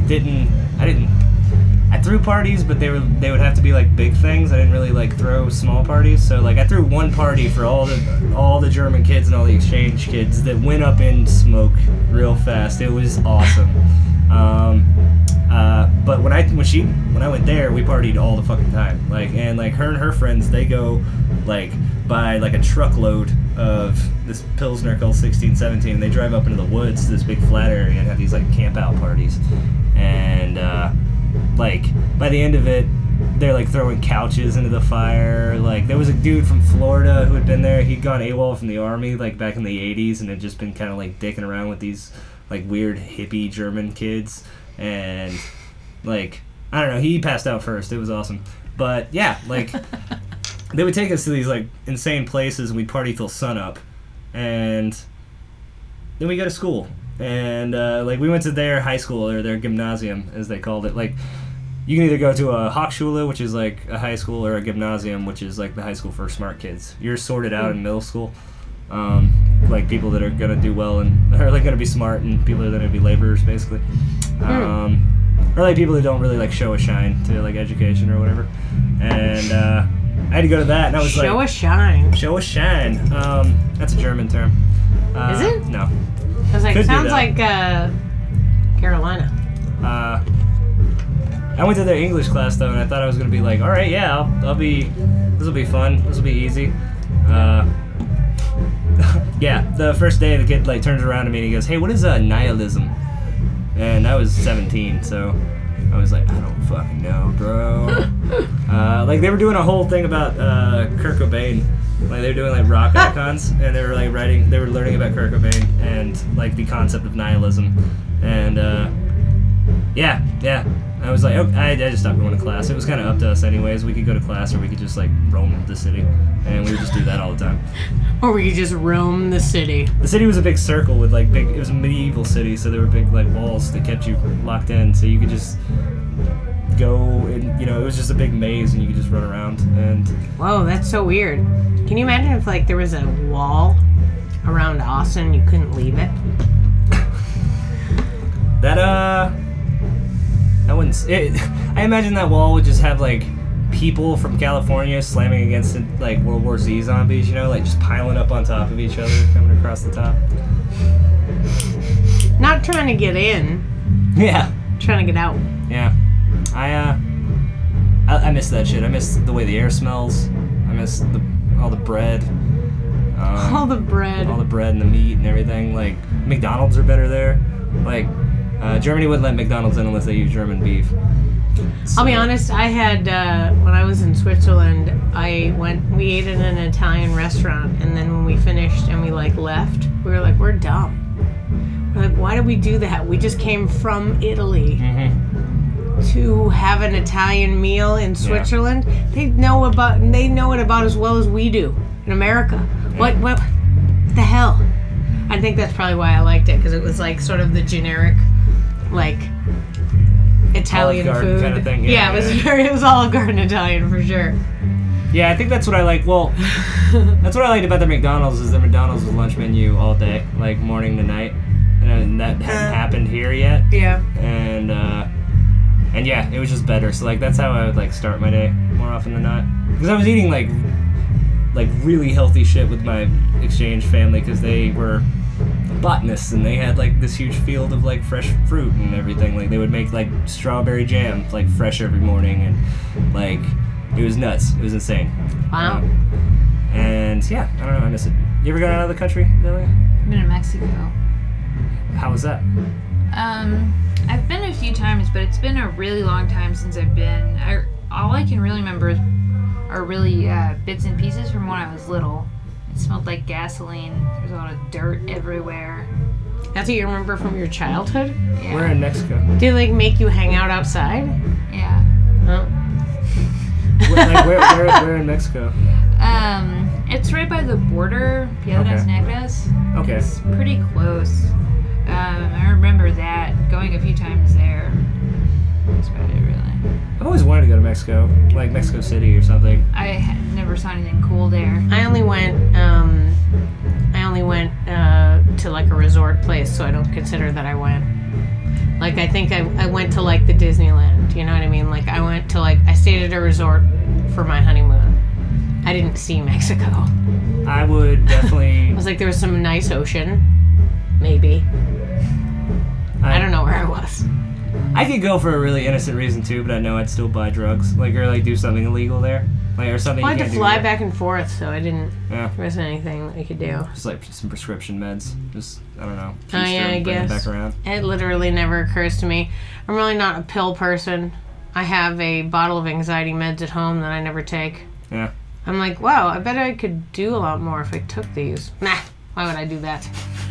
threw parties, but they would have to be like big things. I didn't really like throw small parties. So like I threw one party for all the German kids and all the exchange kids that went up in smoke real fast. It was awesome. But when I went there, we partied all the fucking time. Like, and like her and her friends, they go like buy like a truckload of this Pilsner called 1617, and they drive up into the woods to this big flat area and have these like camp out parties. And like by the end of it, they're like throwing couches into the fire. Like there was a dude from Florida who had been there. He'd gone AWOL from the army like back in the 80s and had just been kind of like dicking around with these like weird hippie German kids. And like I don't know, he passed out first. It was awesome. But yeah, like they would take us to these like insane places and we'd party till sunup, and then we go to school. And like we went to their high school, or their gymnasium as they called it. Like you can either go to a Hochschule, which is like a high school, or a gymnasium, which is like the high school for smart kids. You're sorted out in middle school, like people that are gonna do well and are like gonna be smart, and people that are gonna be laborers basically, or like people that don't really like show a shine to like education or whatever. And I had to go to that, and I was like, show a shine. Show a shine. That's a German term. Is it? No. I was like, Could sounds like Carolina. I went to their English class though, and I thought I was gonna be like, all right, yeah, I'll be. This will be fun. This will be easy. Yeah, the first day the kid like turns around to me and he goes, "Hey, what is nihilism?" And I was 17, so I was like, I don't fucking know, bro. Like they were doing a whole thing about Kurt Cobain. Like they were doing like rock icons, and they were like they were learning about Kurt Cobain and like the concept of nihilism. And yeah. I was like, I just stopped going to class. It was kind of up to us anyways. We could go to class, or we could just like roam the city, and we would just do that all the time. Or we could just roam the city. The city was a big circle with like it was a medieval city, so there were big like walls that kept you locked in, so you could just go, and it was just a big maze, and you could just run around. And whoa, that's so weird. Can you imagine if like there was a wall around Austin, you couldn't leave it? I imagine that wall would just have like people from California slamming against it, like World War Z zombies, like just piling up on top of each other, coming across the top. Not trying to get in. Yeah. Trying to get out. Yeah. I miss that shit. I miss the way the air smells. I miss all the bread. All the bread. All the bread and the meat and everything. Like, McDonald's are better there. Like, Germany wouldn't let McDonald's in unless they use German beef. I'll be honest, I had, when I was in Switzerland, we ate in an Italian restaurant, and then when we finished and we, like, left, we were like, we're dumb. We're like, why did we do that? We just came from Italy to have an Italian meal in Switzerland. They know it about as well as we do in America. What the hell? I think that's probably why I liked it, because it was, like, sort of the generic, like, Italian Olive Garden food kind of thing. Yeah, it was Olive Garden Italian for sure. Yeah, I think that's what I like. Well, that's what I liked about the McDonald's is the McDonald's lunch menu all day, like morning to night, and that hadn't happened here yet. Yeah. And yeah, it was just better. So like that's how I would like start my day more often than not. Because I was eating like really healthy shit with my exchange family because they were botanists and they had like this huge field of like fresh fruit and everything. Like they would make like strawberry jam like fresh every morning and like it was nuts. It was insane. Wow. And yeah, I don't know, I miss it. You ever gone out of the country, Delia? I've been to Mexico. How was that? I've been a few times, but it's been a really long time since I've been. All I can really remember are really bits and pieces from when I was little. It smelled like gasoline. There was a lot of dirt everywhere. That's what you remember from your childhood? Yeah. We're in Mexico. Did they like make you hang out outside? Yeah. Oh. Where in Mexico? It's right by the border, Piedras Negras. Okay. It's pretty close. I remember that, going a few times there. That's about it, really. I've always wanted to go to Mexico, like Mexico City or something. I never saw anything cool there. I only went to like a resort place, so I don't consider that I went. Like I think I went to like the Disneyland, you know what I mean? Like I stayed at a resort for my honeymoon. I didn't see Mexico. I would definitely... I was like, there was some nice ocean, maybe. I don't know where I was. I could go for a really innocent reason too, but I know I'd still buy drugs, like or like do something illegal there, like or something. Well, I you had can't to do fly here. back and forth, so I didn't. Yeah. There wasn't anything that I could do. Just like some prescription meds. Just I don't know. Oh yeah, I bring it guess. back around. It literally never occurs to me. I'm really not a pill person. I have a bottle of anxiety meds at home that I never take. Yeah. I'm like, wow, I bet I could do a lot more if I took these. Nah, why would I do that?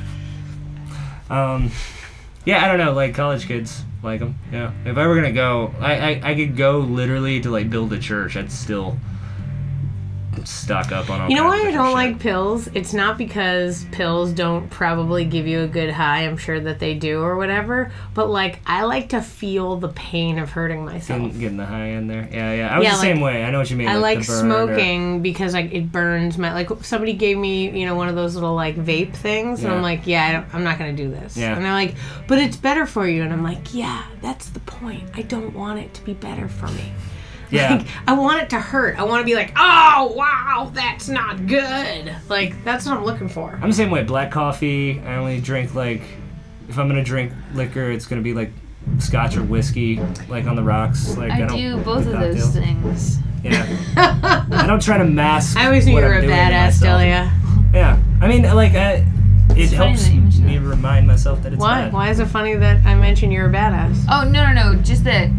Yeah, I don't know. Like college kids like them. Yeah. If I were gonna go, I could go literally to like build a church. I'd still stock up on all. You know kinds why of I different don't shit. like pills? It's not because pills don't probably give you a good high. I'm sure that they do or whatever. But like, I like to feel the pain of hurting myself. Getting the high end there. Yeah. I was Yeah, the same like, way. I know what you mean. I like the burn or- smoking because like it burns my like somebody gave me one of those little like vape things and Yeah. I'm like I'm not gonna do this Yeah. and they're like but it's better for you and I'm like yeah that's the point. I don't want it to be better for me. Yeah. Like, I want it to hurt. I want to be like, oh, wow, that's not good. Like, that's what I'm looking for. I'm the same way. Black coffee. I only drink like, if I'm gonna drink liquor, it's gonna be like scotch or whiskey, like on the rocks. Like I don't do both do of those cocktails. things. Yeah. I don't try to mask. I always knew what you were I'm a doing to badass, myself. Delia. Yeah. I mean, like, it funny helps that you mention me that. remind myself that it's Why? bad. Why is it funny that I mentioned you're a badass? Oh, no. Just that,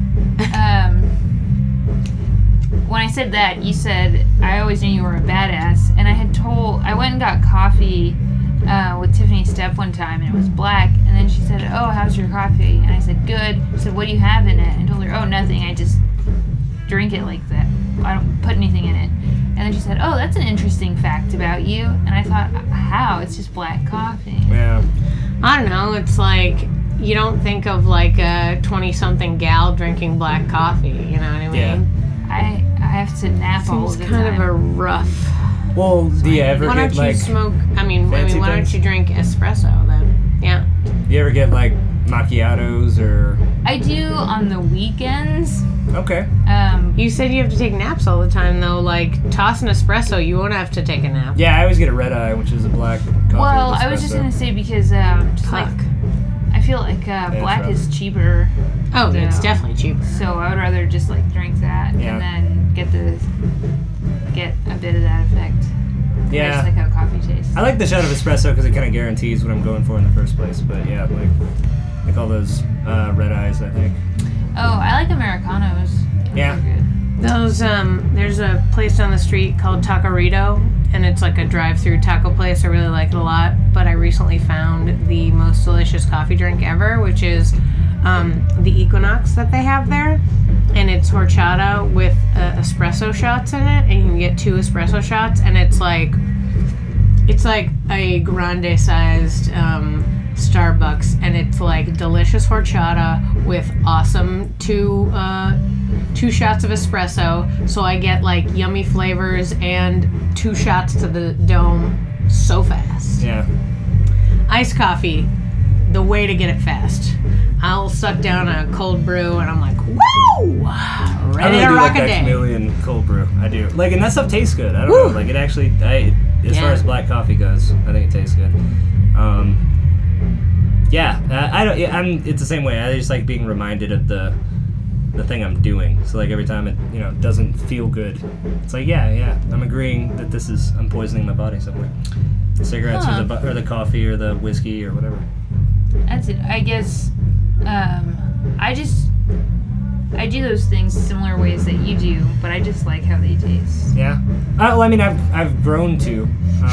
when I said that, you said, I always knew you were a badass. And I went and got coffee with Tiffany Stepp one time, and it was black. And then she said, oh, how's your coffee? And I said, good. She said, what do you have in it? And I told her, oh, nothing. I just drink it like that. I don't put anything in it. And then she said, oh, that's an interesting fact about you. And I thought, how? It's just black coffee. Yeah. I don't know. It's like, you don't think of like a 20-something gal drinking black coffee. You know what I mean? Yeah. I have to nap all Seems of the kind time. of a rough. Well, do you ever Why get don't you like? smoke? I mean, fancy why don't things? you drink espresso then? Yeah. You ever get like macchiatos or? I do on the weekends. Okay. You said you have to take naps all the time, though. Like, toss an espresso, you won't have to take a nap. Yeah, I always get a red eye, which is a black coffee. Well, with I was just espresso. gonna say because just like Fuck. I feel like black is cheaper, Oh, it's Yeah. definitely cheaper. so I would rather just like drink that Yeah. and then get a bit of that effect. I just Yeah. like how coffee tastes. I like the shot of espresso because it kind of guarantees what I'm going for in the first place. But yeah, like all those red eyes, I think. Oh, I like Americanos. there's a place down the street called Taquerito, and it's like a drive-through taco place. I really like it a lot. But I recently found the most delicious coffee drink ever, which is the Equinox that they have there, and it's horchata with espresso shots in it, and you can get 2 espresso shots, and it's like a grande-sized Starbucks, and it's like delicious horchata with awesome 2 shots of espresso, so I get like yummy flavors and 2 shots to the dome so fast. Yeah. Iced coffee, the way to get it fast. I'll suck down a cold brew and I'm like, woo! I Ready really to do rock like a that day. chameleon cold brew. I do. Like, and that stuff tastes good. I don't Woo! know. Like, it actually, as far Yeah. as black coffee goes, I think it tastes good. I don't. It's the same way. I just like being reminded of the thing I'm doing. So like every time it doesn't feel good, it's like I'm agreeing that I'm poisoning my body somewhere. The cigarettes or the coffee or the whiskey or whatever. That's it. I guess I do those things similar ways that you do, but I just like how they taste. Yeah. Well, I mean, I've grown to,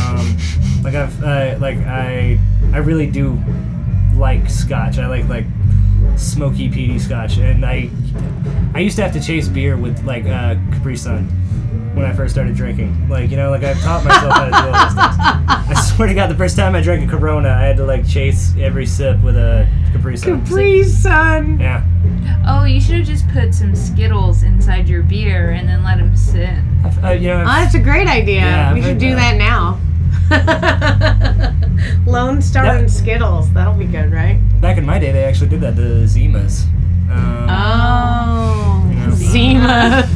I really do like Scotch. I like smoky, peaty Scotch, and I used to have to chase beer with like Capri Sun when I first started drinking. Like I've taught myself how to do all those things. I swear to God, the first time I drank a Corona, I had to like chase every sip with a Capri Sun. Capri Sun. Yeah. Oh, you should have just put some Skittles inside your beer and then let them sit. That's a great idea. Yeah, we I've should heard do that now. Lone Star That- and Skittles. That'll be good, right? Back in my day, they actually did that to Zimas. Oh, Zima.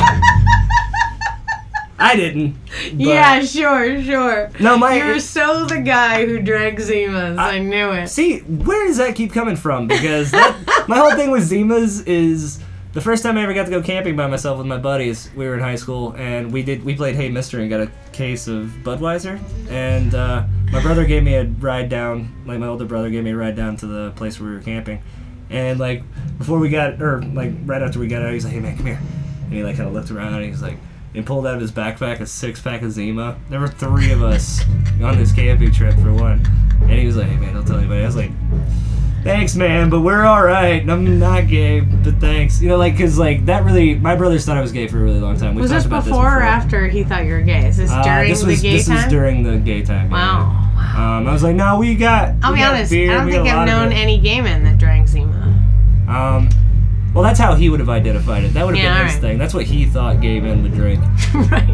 I didn't. But Yeah, sure. No, You're so the guy who drank Zimas. I knew it. See, where does that keep coming from? Because my whole thing with Zimas is the first time I ever got to go camping by myself with my buddies. We were in high school and we played Hey Mister and got a case of Budweiser. And my brother gave me a ride down. Like my older brother gave me a ride down to the place where we were camping. And like right after we got out, he's like, "Hey man, come here." And he like kind of looked around and he's like. He pulled out of his backpack a 6-pack of Zima. There were 3 of us on this camping trip for one. And he was like, "Hey man, don't tell anybody." I was like, "Thanks man, but we're alright. I'm not gay, but thanks." Cause that really, my brothers thought I was gay for a really long time. Was this before or after he thought you were gay? Is this during the gay This time? was during the gay time. Wow. Yeah. I was like, "No, we got I'll be honest, beer, I don't we think got a I've lot of known it." any gay men that drank Zima. Well, that's how he would have identified it. That would have been his alright. thing. That's what he thought gay men would drink. Right.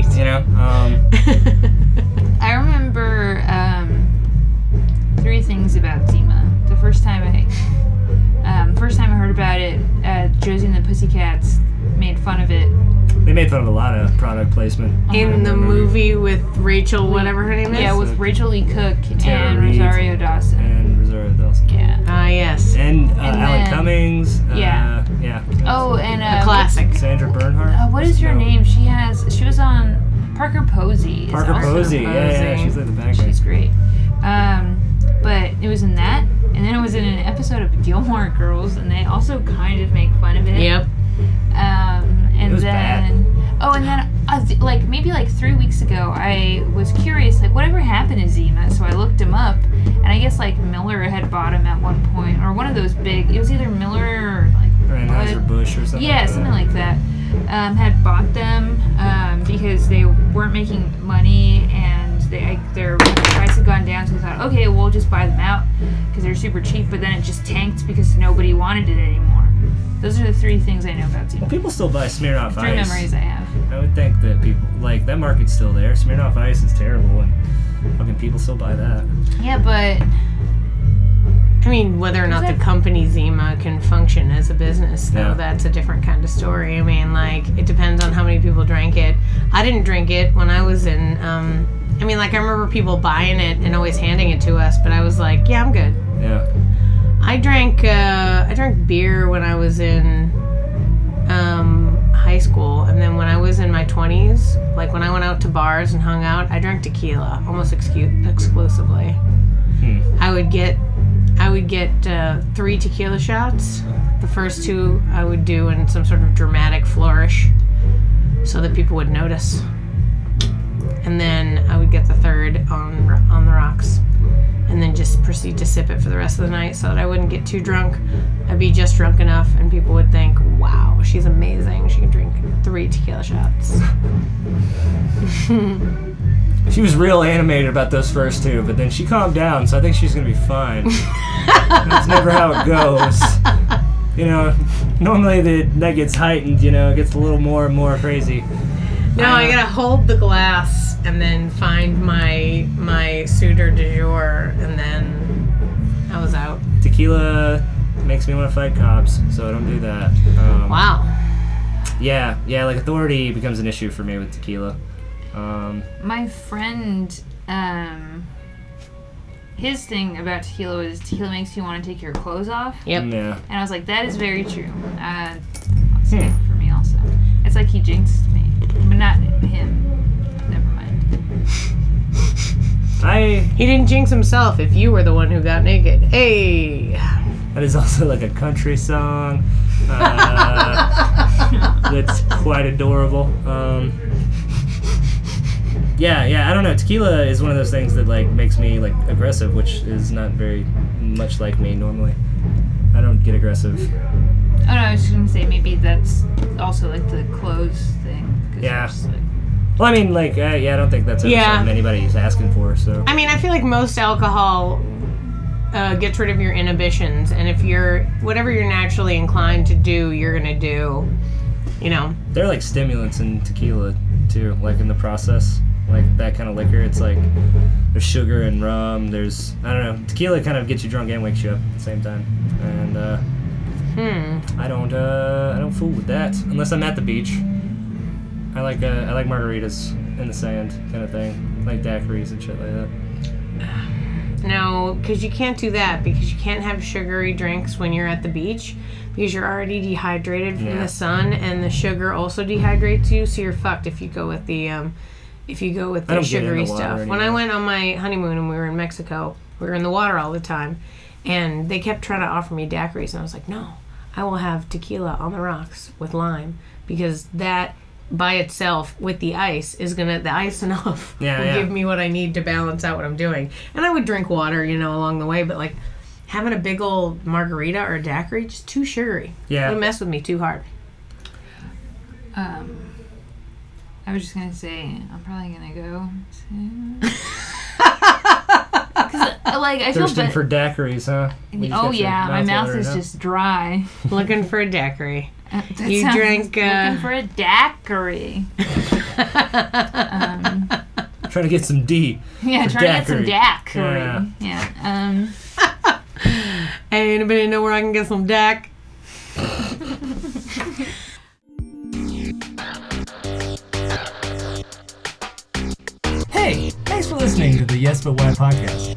I remember 3 things about Zima. The first time I heard about it, Josie and the Pussycats made fun of it. They made fun of a lot of product placement. In the movie with Rachel, whatever her name is? Yeah, with Rachel Lee Cook Tara and Reid. Rosario Dawson. And Rosario Dawson. Yeah. Ah, yes. And And Alan then- Cummings. yeah. Yeah. Oh, and A classic. Sandra Bernhardt. what is her No. name? She was on Parker Posey. is Parker also- Posey. Yeah. Posey. She's like the bad guy. She's great. But it was in that, and then it was in an episode of Gilmore Girls, and they also kind of make fun of it. Yep. And It was then, maybe 3 weeks ago, I was curious, whatever happened to Zima, so I looked him up, and I guess, Miller had bought him at one point, or one of those big, it was either Miller or, Or Anheuser-Busch or something. yeah, like something that. like that. Had bought them because they weren't making money and their price had gone down, so they thought, okay, we'll just buy them out because they're super cheap, but then it just tanked because nobody wanted it anymore. Those are the 3 things I know about Zima. Well, people still buy Smirnoff 3 Ice. memories I have. I would think that people, that market's still there. Smirnoff Ice is terrible, and fucking people still buy that. Yeah, but I mean, whether or not the company Zima can function as a business, though, Yeah. that's a different kind of story. I mean, it depends on how many people drank it. I didn't drink it when I was in, I remember people buying it and always handing it to us, but I was like, yeah, I'm good. Yeah. I drank beer when I was in high school, and then when I was in my 20s, when I went out to bars and hung out, I drank tequila almost exclusively. I would get 3 tequila shots. The first 2 I would do in some sort of dramatic flourish. so that people would notice. And then I would get the third on the rocks, and then just proceed to sip it for the rest of the night so that I wouldn't get too drunk. I'd be just drunk enough, and people would think, wow, she's amazing. She can drink 3 tequila shots. She was real animated about those first 2, but then she calmed down, so I think she's going to be fine. That's never how it goes. Normally that gets heightened, it gets a little more and more crazy. No, I gotta hold the glass and then find my suitor du jour, and then I was out. Tequila makes me want to fight cops, so I don't do that. Wow. Yeah, like authority becomes an issue for me with tequila. My friend, his thing about tequila was tequila makes you want to take your clothes off. Yep. Yeah. And I was like, that is very true. That's good for me also. It's like he jinxed me, but not him. Never mind. He didn't jinx himself if you were the one who got naked. Hey. That is also like a country song. That's quite adorable. Yeah, I don't know. Tequila is one of those things that like makes me like aggressive, which is not very much like me normally. I don't get aggressive. Oh no, I was just gonna say maybe that's also like the clothes thing. 'Cause Yeah. you're just, like, Well, I mean, like, I don't think that's ever something anybody's asking for. So I mean, I feel like most alcohol gets rid of your inhibitions, and if whatever you're naturally inclined to do, you're gonna do. they're like stimulants in tequila too, like in the process. Like that kind of liquor, it's like there's sugar and rum. There's I don't know. Tequila kind of gets you drunk and wakes you up at the same time. And I don't fool with that unless I'm at the beach. I like margaritas in the sand kind of thing, like daiquiris and shit like that. No, because you can't do that, because you can't have sugary drinks when you're at the beach, because you're already dehydrated from the sun, and the sugar also dehydrates you, so you're fucked if you go with the sugary stuff. When I went on my honeymoon and we were in Mexico, we were in the water all the time, and they kept trying to offer me daiquiris, and I was like, no, I will have tequila on the rocks with lime, because that by itself with the ice the ice enough will give me what I need to balance out what I'm doing. And I would drink water, along the way, but like having a big old margarita or a daiquiri, just too sugary. Yeah. It would mess with me too hard. I was just gonna say I'm probably gonna go soon. Cause like I feel Thirsting for daiquiris, huh? Oh yeah, my mouth is just dry. Looking for a daiquiri. You drank looking for a daiquiri. Trying to get some D. Yeah, trying to get some daiquiri. Yeah. Hey, anybody know where I can get some dac? Hey, thanks for listening to the Yes But Why podcast.